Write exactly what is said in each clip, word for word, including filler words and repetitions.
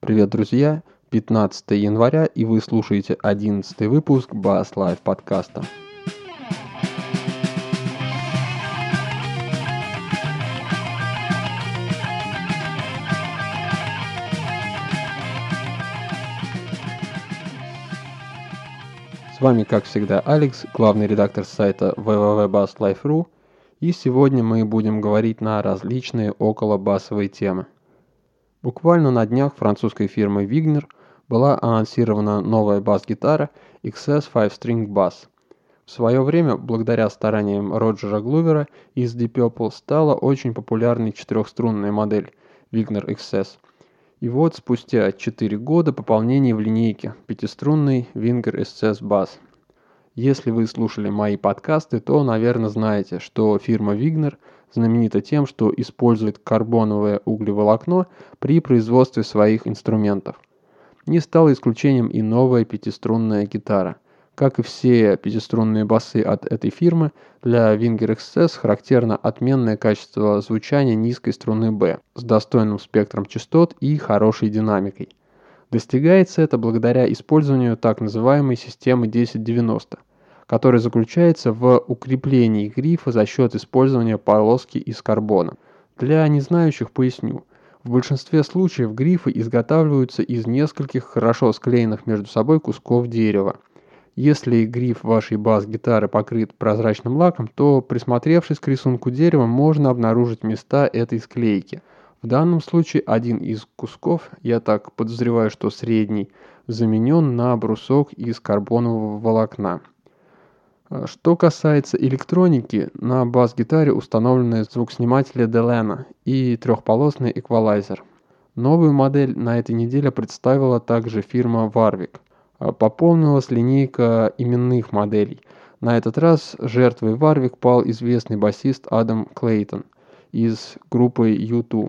Привет, друзья! пятнадцатое января, и вы слушаете одиннадцатый выпуск Bass Live подкаста. С вами, как всегда, Алекс, главный редактор сайта дабл ю дабл ю дабл ю точка бас лайф точка ру, и сегодня мы будем говорить на различные околобасовые темы. Буквально на днях французской фирмой Wigner была анонсирована новая бас-гитара икс эс пять String Bass. В свое время, благодаря стараниям Роджера Глувера из Deep Purple, стала очень популярной четырехструнная модель Wigner икс эс. И вот спустя четыре года пополнение в линейке пятиструнный Wigner икс эс Bass. Если вы слушали мои подкасты, то, наверное, знаете, что фирма Wigner знаменита тем, что использует карбоновое углеволокно при производстве своих инструментов. Не стало исключением и новая пятиструнная гитара. Как и все пятиструнные басы от этой фирмы, для Wigner икс эс характерно отменное качество звучания низкой струны B с достойным спектром частот и хорошей динамикой. Достигается это благодаря использованию так называемой системы десять девяносто, которая заключается в укреплении грифа за счет использования полоски из карбона. Для незнающих поясню. В большинстве случаев грифы изготавливаются из нескольких хорошо склеенных между собой кусков дерева. Если гриф вашей бас-гитары покрыт прозрачным лаком, то, присмотревшись к рисунку дерева, можно обнаружить места этой склейки. В данном случае один из кусков, я так подозреваю, что средний, заменен на брусок из карбонового волокна. Что касается электроники, на бас-гитаре установлены звукосниматели Delano и трехполосный эквалайзер. Новую модель на этой неделе представила также фирма Warwick. Пополнилась линейка именных моделей. На этот раз жертвой Warwick пал известный басист Адам Клейтон из группы ю ту.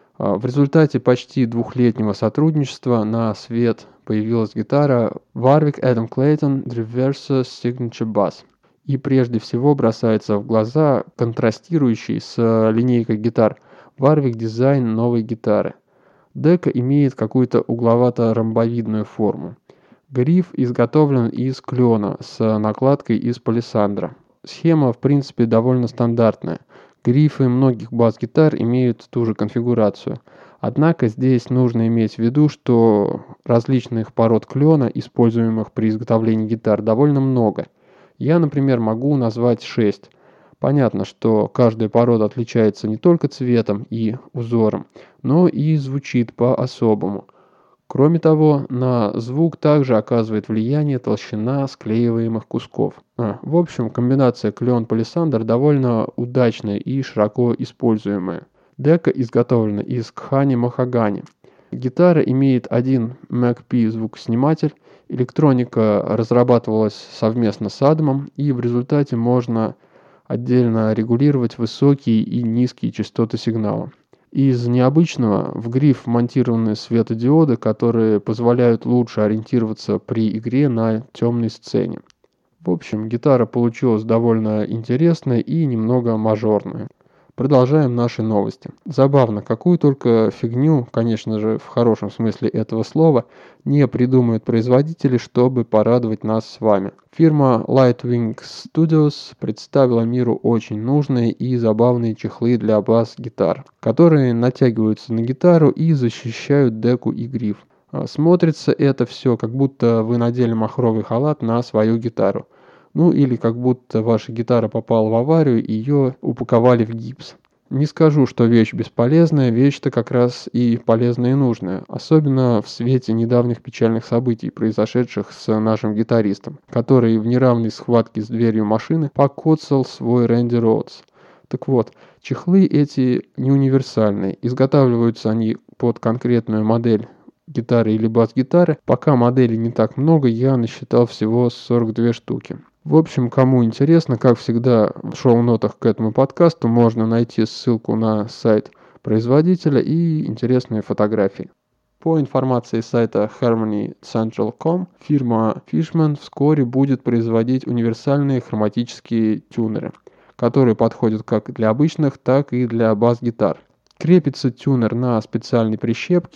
В результате почти двухлетнего сотрудничества на свет появилась гитара Warwick Adam Clayton Reverse Signature Bass. И прежде всего бросается в глаза контрастирующий с линейкой гитар Warwick дизайн новой гитары. Дека имеет какую-то угловато-ромбовидную форму. Гриф изготовлен из клена с накладкой из палисандра. Схема, в принципе, довольно стандартная. Грифы многих бас-гитар имеют ту же конфигурацию. Однако здесь нужно иметь в виду, что различных пород клена, используемых при изготовлении гитар, довольно много. Я, например, могу назвать шесть. Понятно, что каждая порода отличается не только цветом и узором, но и звучит по-особому. Кроме того, на звук также оказывает влияние толщина склеиваемых кусков. А, в общем, комбинация клен-палисандр довольно удачная и широко используемая. Дека изготовлена из кхани-махагани. Гитара имеет один Мэг Пи звукосниматель. Электроника разрабатывалась совместно с Адамом, и в результате можно отдельно регулировать высокие и низкие частоты сигнала. Из необычного в гриф монтированы светодиоды, которые позволяют лучше ориентироваться при игре на темной сцене. В общем, гитара получилась довольно интересная и немного мажорная. Продолжаем наши новости. Забавно, какую только фигню, конечно же, в хорошем смысле этого слова, не придумают производители, чтобы порадовать нас с вами. Фирма Lightwing Studios представила миру очень нужные и забавные чехлы для бас-гитар, которые натягиваются на гитару и защищают деку и гриф. Смотрится это все, как будто вы надели махровый халат на свою гитару. Ну или как будто ваша гитара попала в аварию и ее упаковали в гипс. Не скажу, что вещь бесполезная, вещь-то как раз и полезная и нужная. Особенно в свете недавних печальных событий, произошедших с нашим гитаристом, который в неравной схватке с дверью машины покоцал свой Рэнди Роудс. Так вот, чехлы эти не универсальные. Изготавливаются они под конкретную модель гитары или бас-гитары. Пока моделей не так много, я насчитал всего сорок две штуки. В общем, кому интересно, как всегда, в шоу-нотах к этому подкасту можно найти ссылку на сайт производителя и интересные фотографии. По информации сайта Harmony Central точка ком, фирма Fishman вскоре будет производить универсальные хроматические тюнеры, которые подходят как для обычных, так и для бас-гитар. Крепится тюнер на специальной прищепке,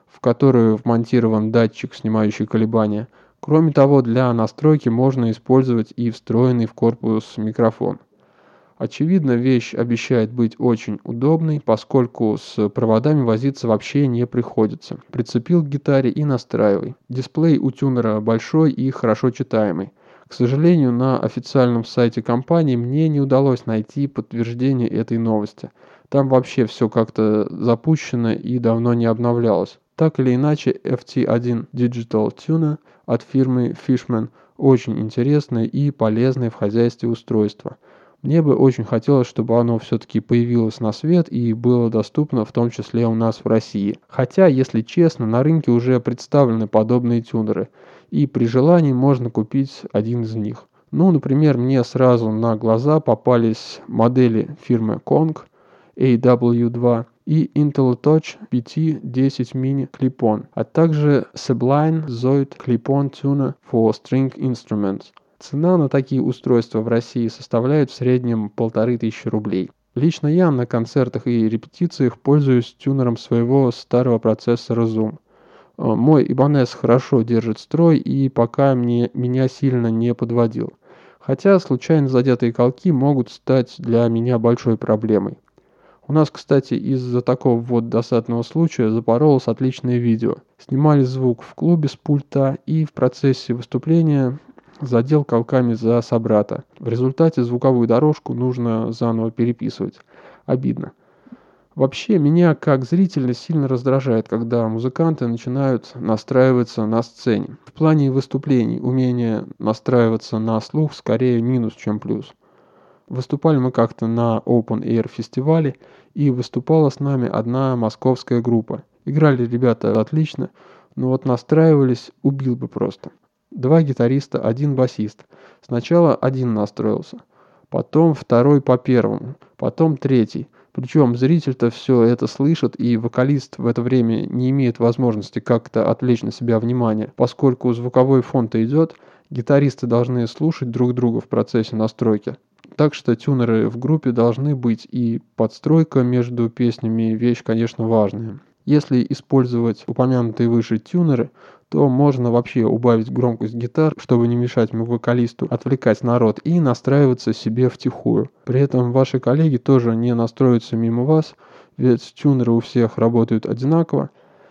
в которую вмонтирован датчик, снимающий колебания. Кроме того, для настройки можно использовать и встроенный в корпус микрофон. Очевидно, вещь обещает быть очень удобной, поскольку с проводами возиться вообще не приходится. Прицепил к гитаре и настраивай. Дисплей у тюнера большой и хорошо читаемый. К сожалению, на официальном сайте компании мне не удалось найти подтверждение этой новости. Там вообще все как-то запущено и давно не обновлялось. Так или иначе, эф ти один Digital Tuner от фирмы Fishman очень интересное и полезное в хозяйстве устройство. Мне бы очень хотелось, чтобы оно все-таки появилось на свет и было доступно в том числе у нас в России. Хотя, если честно, на рынке уже представлены подобные тюнеры, и при желании можно купить один из них. Ну, например, мне сразу на глаза попались модели фирмы Kong эй дабл ю два и IntelliTouch пи ти десять Mini Clip-On, а также Sublime Zoid Clip-On Tuner for String Instruments. Цена на такие устройства в России составляет в среднем полторы тысячи рублей. Лично я на концертах и репетициях пользуюсь тюнером своего старого процессора Zoom. Мой Ibanez хорошо держит строй и пока мне, меня сильно не подводил. Хотя случайно задетые колки могут стать для меня большой проблемой. У нас, кстати, из-за такого вот досадного случая запоролось отличное видео. Снимали звук в клубе с пульта и в процессе выступления задел колками за собрата. В результате звуковую дорожку нужно заново переписывать. Обидно. Вообще, меня как зрителя сильно раздражает, когда музыканты начинают настраиваться на сцене. В плане выступлений умение настраиваться на слух скорее минус, чем плюс. Выступали мы как-то на Open Air фестивале, и выступала с нами одна московская группа. Играли ребята отлично, но вот настраивались убил бы просто. Два гитариста, один басист. Сначала один настроился, потом второй по первому, потом третий. Причем зритель-то все это слышит, и вокалист в это время не имеет возможности как-то отвлечь на себя внимание. Поскольку звуковой фон-то идет, гитаристы должны слушать друг друга в процессе настройки. Так что тюнеры в группе должны быть, и подстройка между песнями вещь, конечно, важная. Если использовать упомянутые выше тюнеры, то можно вообще убавить громкость гитар, чтобы не мешать вокалисту отвлекать народ и настраиваться себе втихую. При этом ваши коллеги тоже не настроятся мимо вас, ведь тюнеры у всех работают одинаково.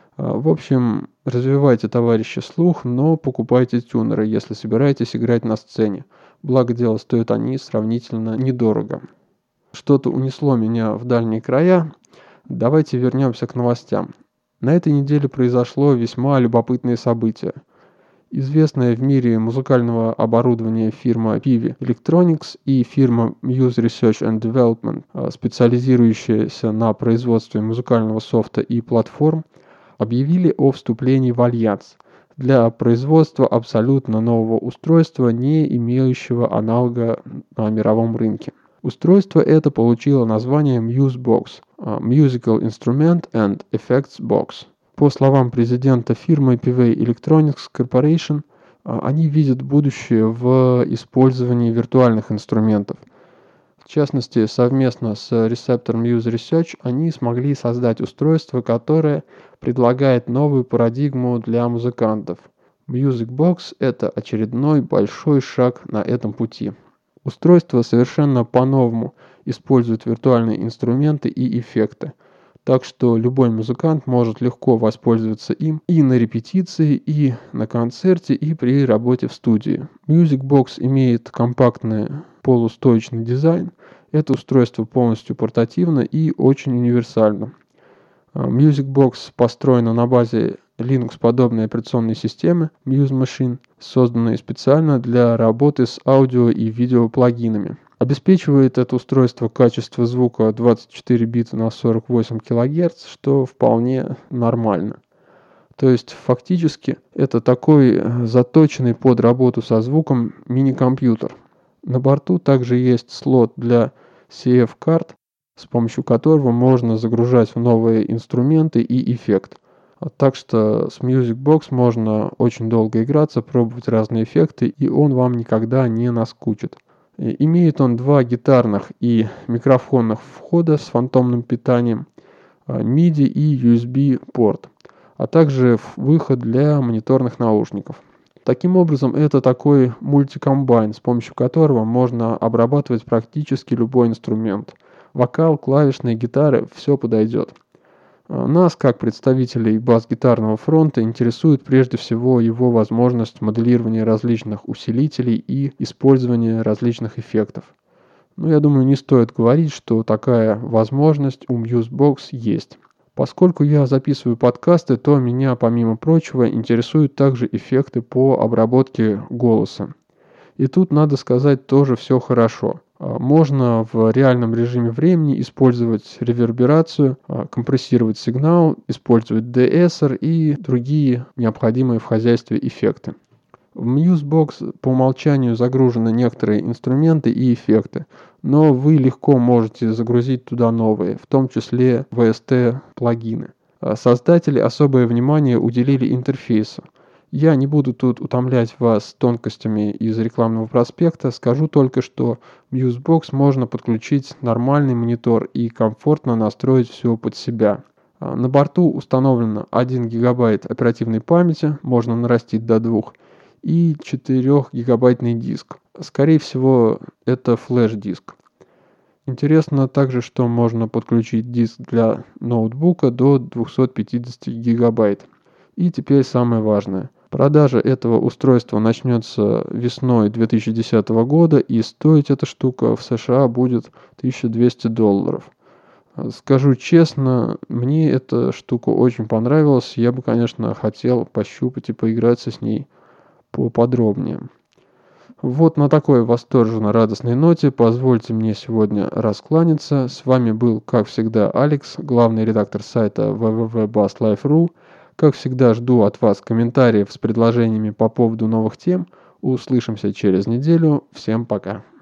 В общем, развивайте, товарищи, слух, но покупайте тюнеры, если собираетесь играть на сцене. Благо дело, стоят они сравнительно недорого. Что-то унесло меня в дальние края. Давайте вернемся к новостям. На этой неделе произошло весьма любопытное событие. Известная в мире музыкального оборудования фирма Pivi Electronics и фирма Muse Research and Development, специализирующаяся на производстве музыкального софта и платформ, объявили о вступлении в альянс для производства абсолютно нового устройства, не имеющего аналога на мировом рынке. Устройство это получило название MuseBox – Musical Instrument and Effects Box. По словам президента фирмы Pivi Electronics Corporation, они видят будущее в использовании виртуальных инструментов. В частности, совместно с Receptor Muse Research они смогли создать устройство, которое предлагает новую парадигму для музыкантов. MusicBox – это очередной большой шаг на этом пути. Устройство совершенно по-новому использует виртуальные инструменты и эффекты, так что любой музыкант может легко воспользоваться им и на репетиции, и на концерте, и при работе в студии. MusicBox имеет компактный полустоечный дизайн, это устройство полностью портативно и очень универсально. MusicBox построена на базе Linux-подобной операционной системы Muse Machine, созданной специально для работы с аудио и видео плагинами. Обеспечивает это устройство качество звука двадцать четыре бита на сорок восемь килогерц, что вполне нормально. То есть фактически это такой заточенный под работу со звуком мини-компьютер. На борту также есть слот для си эф-карт, с помощью которого можно загружать в новые инструменты и эффект. Так что с MusicBox можно очень долго играться, пробовать разные эффекты, и он вам никогда не наскучит. Имеет он два гитарных и микрофонных входа с фантомным питанием, миди и ю эс би порт. а также выход для мониторных наушников. Таким образом, это такой мультикомбайн, с помощью которого можно обрабатывать практически любой инструмент. Вокал, клавишные, гитары – все подойдет. Нас, как представителей бас-гитарного фронта, интересует прежде всего его возможность моделирования различных усилителей и использования различных эффектов. Но я думаю, не стоит говорить, что такая возможность у Musebox есть. Поскольку я записываю подкасты, то меня, помимо прочего, интересуют также эффекты по обработке голоса. И тут, надо сказать, тоже все хорошо. Можно в реальном режиме времени использовать реверберацию, компрессировать сигнал, использовать деэссер и другие необходимые в хозяйстве эффекты. В Musebox по умолчанию загружены некоторые инструменты и эффекты, но вы легко можете загрузить туда новые, в том числе ви эс ти-плагины. Создатели особое внимание уделили интерфейсу. Я не буду тут утомлять вас тонкостями из рекламного проспекта, скажу только, что в Musebox можно подключить нормальный монитор и комфортно настроить все под себя. На борту установлено один гигабайт оперативной памяти, можно нарастить до двух, и четырёхгигабайтный диск. Скорее всего, это флеш-диск. Интересно также, что можно подключить диск для ноутбука до двухсот пятидесяти гигабайт. И теперь самое важное. Продажа этого устройства начнется весной две тысячи десятого года, и стоить эта штука в США будет тысяча двести долларов. Скажу честно, мне эта штука очень понравилась. Я бы, конечно, хотел пощупать и поиграться с ней поподробнее. Вот на такой восторженно-радостной ноте позвольте мне сегодня раскланяться. С вами был, как всегда, Алекс, главный редактор сайта дабл ю дабл ю дабл ю точка бас лайф точка ру. Как всегда, жду от вас комментариев с предложениями по поводу новых тем. Услышимся через неделю. Всем пока.